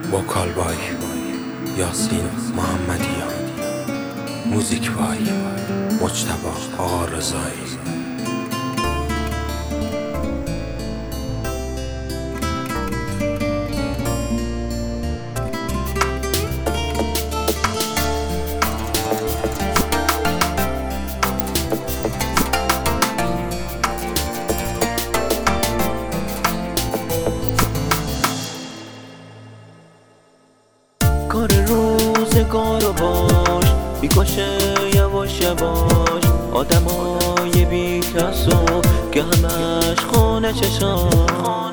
وکال بای یاسین محمدیان، موزیک بای مجتبی آقا رضایی. کار روزگارو باش میکشه یواش یواش، آدمای بی کسو که همش خونه چشان،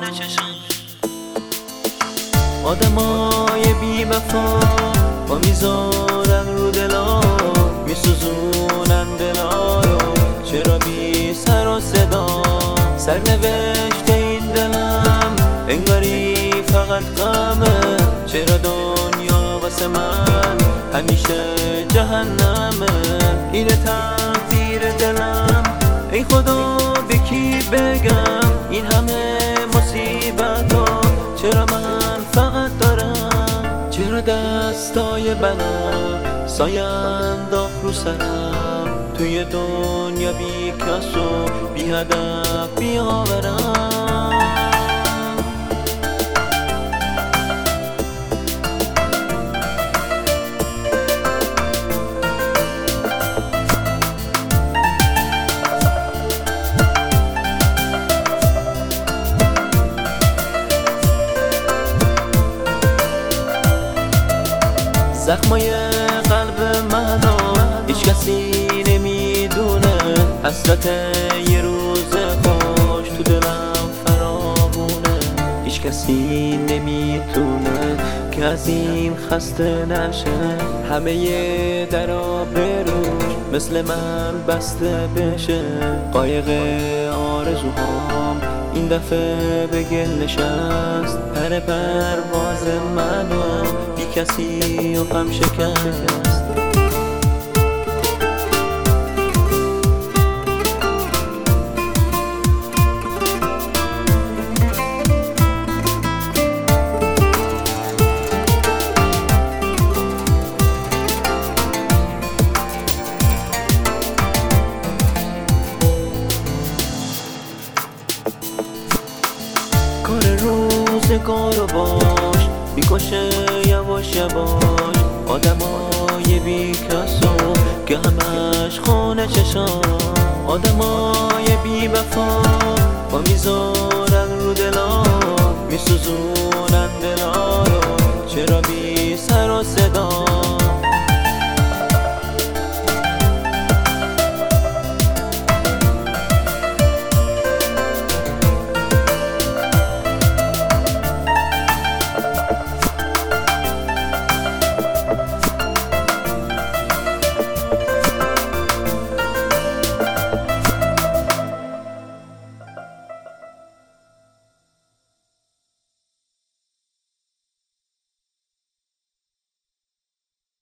آدمای بی وفا با میذارن رو دلا، میسوزونن دلا رو چرا بی سر و صدا. سرنوشت این دلم انگاری فقط غمه، چرا دنیا واسه من همیشه جهنمه. این تقدیر دلم ای خدا به کی بگم، این همه مصیبت‌ها چرا من فقط دارم. چرا دستای بلا سایه انداخت رو سرم، توی دنیا بی کس و بی هدف بی آورم. زخمای قلب منو هیچ کسی نمیدونه، حسرت یه روز خوش تو دلم فراوونه. هیچ کسی نمیتونه که از این خسته نشه، همه درا بروش مثل من بسته بشه. قایق آرزوهام این دفعه به گل نشست، پر پرواز منو بی کسی و غم شکست. کار روزگارو باش میکشه یواش یواش، آدمای بی کسو که همش خونه چشان، آدمای بی وفا با میذارن رو دلا، میسوزون